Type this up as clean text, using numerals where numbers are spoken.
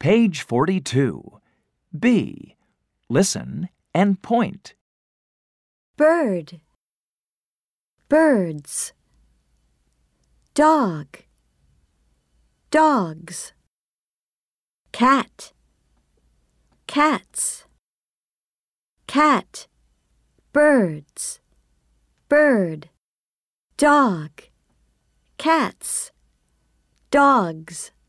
Page 42. B. Listen and point. Bird, birds. Dog, dogs. Cat, cats. Cat, birds, bird. Dog, cats, dogs.